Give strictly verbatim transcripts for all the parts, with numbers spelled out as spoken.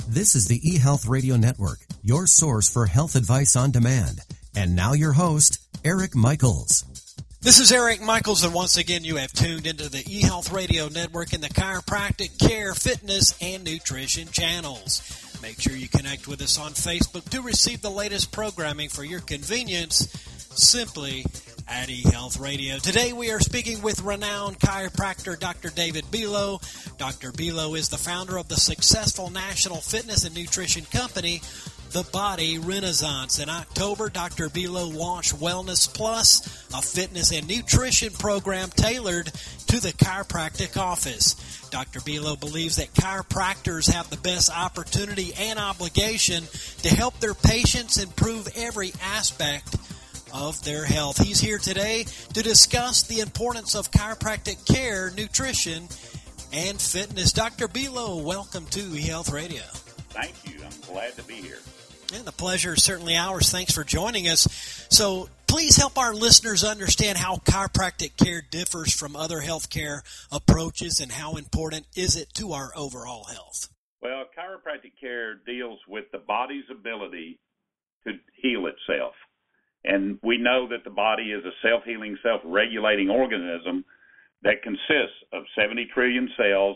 This is the eHealth Radio Network, your source for health advice on demand. And now your host, Eric Michaels. This is Eric Michaels, and once again you have tuned into the eHealth Radio Network in the chiropractic, care, fitness, and nutrition channels. Make sure you connect with us on Facebook to receive the latest programming for your convenience, simply at eHealth Radio. Today we are speaking with renowned chiropractor Doctor David Bellow. Doctor Bellow is the founder of the successful national fitness and nutrition company, The Body Renaissance. In October, Doctor Bellow launched Wellness Plus, a fitness and nutrition program tailored to the chiropractic office. Doctor Bellow believes that chiropractors have the best opportunity and obligation to help their patients improve every aspect of their health. He's here today to discuss the importance of chiropractic care, nutrition, and fitness. Doctor Bellow, welcome to eHealth Radio. Thank you. I'm glad to be here. And the pleasure is certainly ours. Thanks for joining us. So please help our listeners understand how chiropractic care differs from other healthcare approaches and how important is it to our overall health. Well, chiropractic care deals with the body's ability to heal itself. And we know that the body is a self-healing, self-regulating organism that consists of seventy trillion cells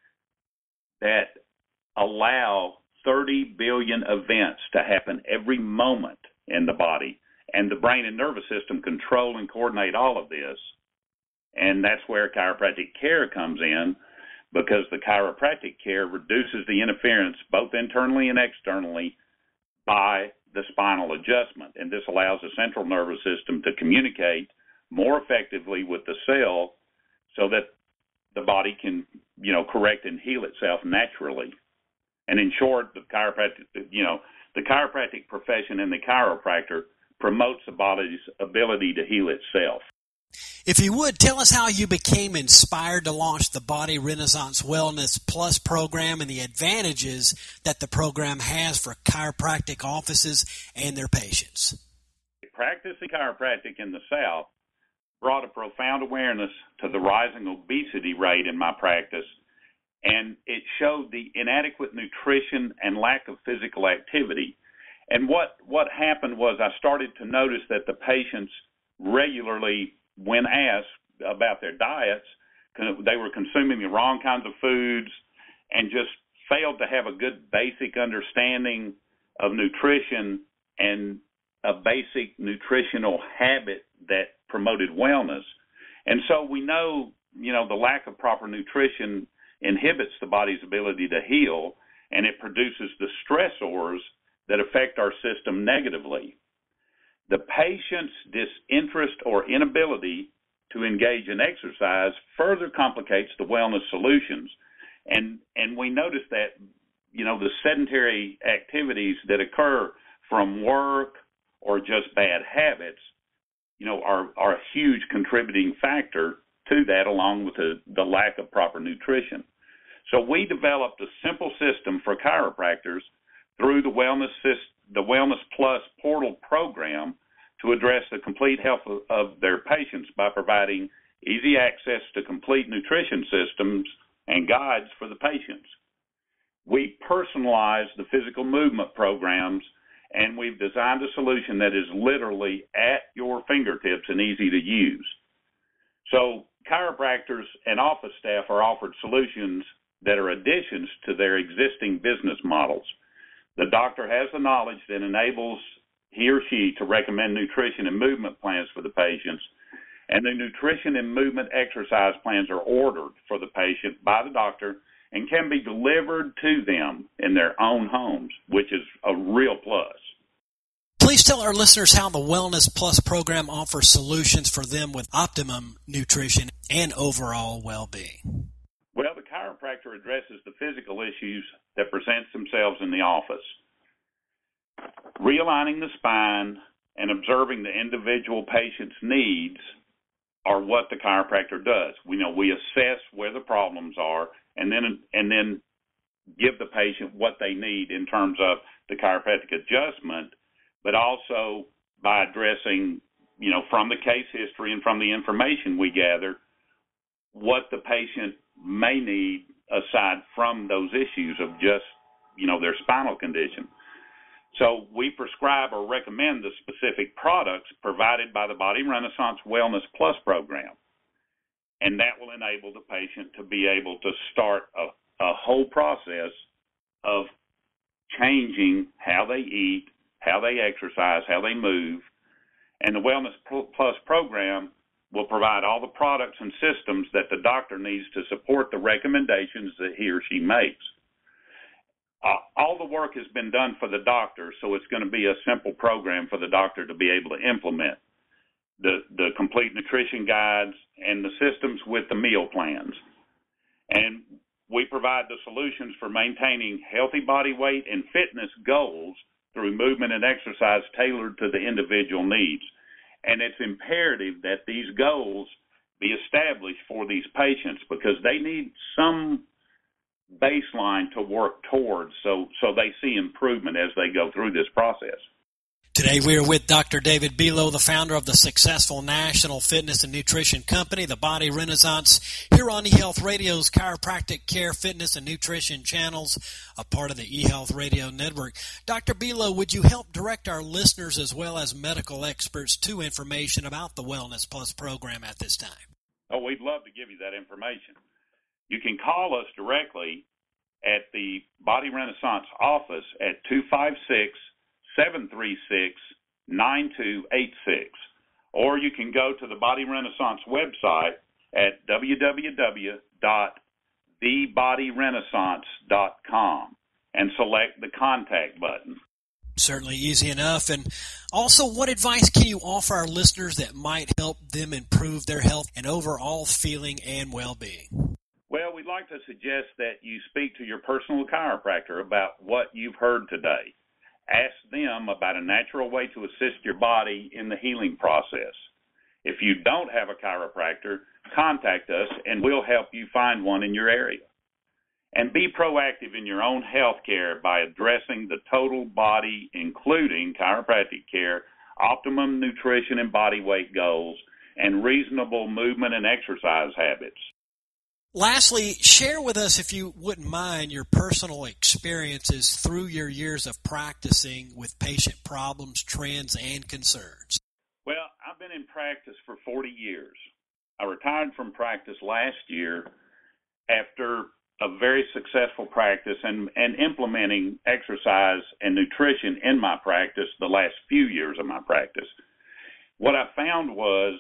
that allow thirty billion events to happen every moment in the body. And the brain and nervous system control and coordinate all of this. And that's where chiropractic care comes in, because the chiropractic care reduces the interference both internally and externally by the spinal adjustment. And this allows the central nervous system to communicate more effectively with the cell so that the body can, you know, correct and heal itself naturally. And in short, the chiropractic, you know, the chiropractic profession and the chiropractor promotes the body's ability to heal itself. If you would, tell us how you became inspired to launch the Body Renaissance Wellness Plus program and the advantages that the program has for chiropractic offices and their patients. Practicing chiropractic in the South brought a profound awareness to the rising obesity rate in my practice, and it showed the inadequate nutrition and lack of physical activity. And what, what happened was I started to notice that the patients regularly, when asked about their diets, they were consuming the wrong kinds of foods and just failed to have a good basic understanding of nutrition and a basic nutritional habit that promoted wellness. And so we know, you know, the lack of proper nutrition inhibits the body's ability to heal, and it produces the stressors that affect our system negatively. The patient's disinterest or inability to engage in exercise further complicates the wellness solutions. And and we notice that, you know, the sedentary activities that occur from work or just bad habits, you know, are, are a huge contributing factor to that, along with the, the lack of proper nutrition. So we developed a simple system for chiropractors through the Wellness the Wellness Plus portal program to address the complete health of, of their patients by providing easy access to complete nutrition systems and guides for the patients. We personalize the physical movement programs, and we've designed a solution that is literally at your fingertips and easy to use. So chiropractors and office staff are offered solutions that are additions to their existing business models. The doctor has the knowledge that enables he or she to recommend nutrition and movement plans for the patients, and the nutrition and movement exercise plans are ordered for the patient by the doctor and can be delivered to them in their own homes, which is a real plus. Please tell our listeners how the Wellness Plus program offers solutions for them with optimum nutrition and overall well-being. Well, the chiropractor addresses the physical issues that present themselves in the office. Realigning the spine and observing the individual patient's needs are what the chiropractor does. We know we assess where the problems are and then and then give the patient what they need in terms of the chiropractic adjustment, but also by addressing, you know, from the case history and from the information we gather, what the patient may need aside from those issues of just you know, their spinal condition. So we prescribe or recommend the specific products provided by the Body Renaissance Wellness Plus program. And that will enable the patient to be able to start a, a whole process of changing how they eat, how they exercise, how they move. And the Wellness Plus program will provide all the products and systems that the doctor needs to support the recommendations that he or she makes. Uh, all the work has been done for the doctor, so it's going to be a simple program for the doctor to be able to implement. The, the complete nutrition guides and the systems with the meal plans. And we provide the solutions for maintaining healthy body weight and fitness goals through movement and exercise tailored to the individual needs. And it's imperative that these goals be established for these patients because they need some baseline to work towards so, so they see improvement as they go through this process. Today we are with Doctor David Below, the founder of the successful national fitness and nutrition company, the Body Renaissance, here on eHealth Radio's Chiropractic Care, Fitness, and Nutrition channels, a part of the eHealth Radio Network. Doctor Below, would you help direct our listeners as well as medical experts to information about the Wellness Plus program at this time? Oh, we'd love to give you that information. You can call us directly at the Body Renaissance office at two five six, seven three six, nine two eight six, or you can go to the Body Renaissance website at w w w dot the body renaissance dot com and select the contact button. Certainly easy enough. And also, what advice can you offer our listeners that might help them improve their health and overall feeling and well-being? Well, we'd like to suggest that you speak to your personal chiropractor about what you've heard today. Ask them about a natural way to assist your body in the healing process. If you don't have a chiropractor, contact us and we'll help you find one in your area. And be proactive in your own health care by addressing the total body, including chiropractic care, optimum nutrition and body weight goals, and reasonable movement and exercise habits. Lastly, share with us, if you wouldn't mind, your personal experiences through your years of practicing with patient problems, trends, and concerns. Well, I've been in practice for forty years. I retired from practice last year after a very successful practice and, and implementing exercise and nutrition in my practice the last few years of my practice. What I found was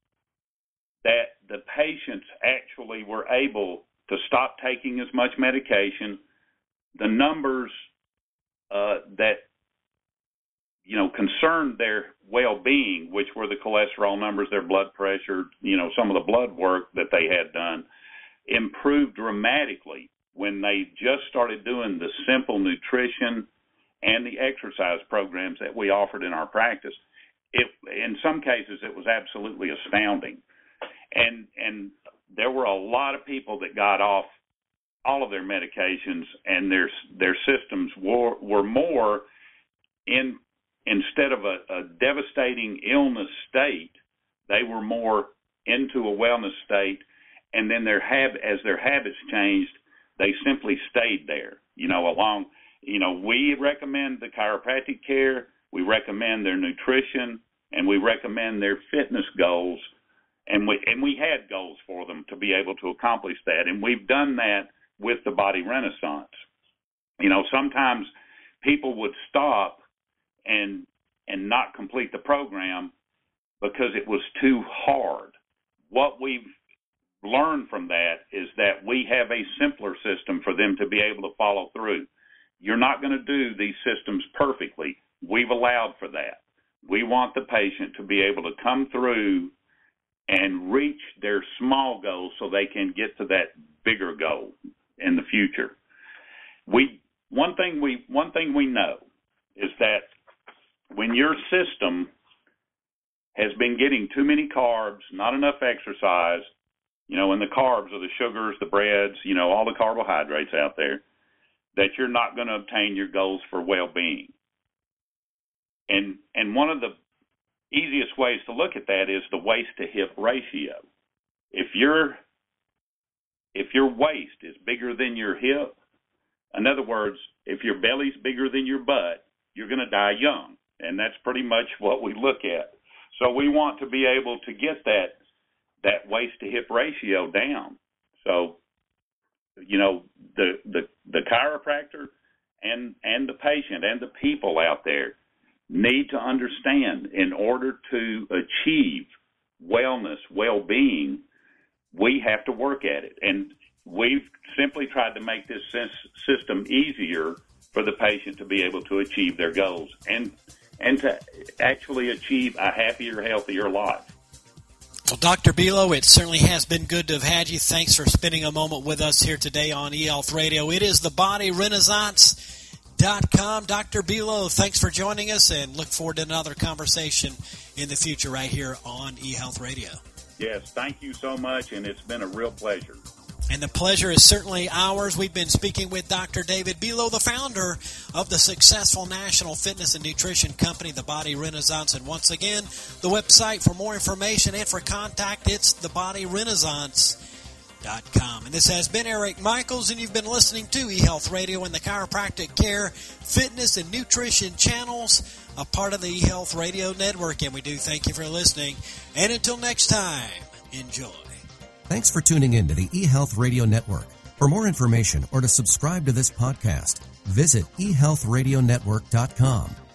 that the patients actually were able to stop taking as much medication. The numbers uh, that, you know, concerned their well-being, which were the cholesterol numbers, their blood pressure, you know, some of the blood work that they had done, improved dramatically when they just started doing the simple nutrition and the exercise programs that we offered in our practice. It, in some cases, it was absolutely astounding. And and there were a lot of people that got off all of their medications, and their their systems were were more in instead of a, a devastating illness state, they were more into a wellness state, and then their hab as their habits changed, they simply stayed there. You know, along you know, we recommend the chiropractic care, we recommend their nutrition, and we recommend their fitness goals. And we and we had goals for them to be able to accomplish that. And we've done that with the Body Renaissance. You know, sometimes people would stop and and not complete the program because it was too hard. What we've learned from that is that we have a simpler system for them to be able to follow through. You're not going to do these systems perfectly. We've allowed for that. We want the patient to be able to come through and reach their small goals so they can get to that bigger goal in the future. We one thing we one thing we know is that when your system has been getting too many carbs, not enough exercise, you know, and the carbs are the sugars, the breads, you know, all the carbohydrates out there, that you're not going to obtain your goals for well-being. And and one of the easiest ways to look at that is the waist to hip ratio. If your if your waist is bigger than your hip, In other words, if your belly's bigger than your butt, you're going to die young. And that's pretty much what we look at. So we want to be able to get that that waist to hip ratio down. So, you know, the the, the chiropractor and, and the patient and the people out there need to understand, in order to achieve wellness, well-being, we have to work at it. And we've simply tried to make this system easier for the patient to be able to achieve their goals and and to actually achieve a happier, healthier life. Well, Doctor Below, it certainly has been good to have had you. Thanks for spending a moment with us here today on eHealth Radio. It is the body renaissance dot com. Doctor Below, thanks for joining us, and look forward to another conversation in the future right here on eHealth Radio. Yes, thank you so much, and it's been a real pleasure. And the pleasure is certainly ours. We've been speaking with Doctor David Below, the founder of the successful national fitness and nutrition company, The Body Renaissance. And once again, the website for more information and for contact, it's the body renaissance dot com. And this has been Eric Michaels, and you've been listening to eHealth Radio and the Chiropractic Care, Fitness, and Nutrition channels, a part of the eHealth Radio Network. And we do thank you for listening. And until next time, enjoy. Thanks for tuning in to the eHealth Radio Network. For more information or to subscribe to this podcast, visit e health radio network dot com.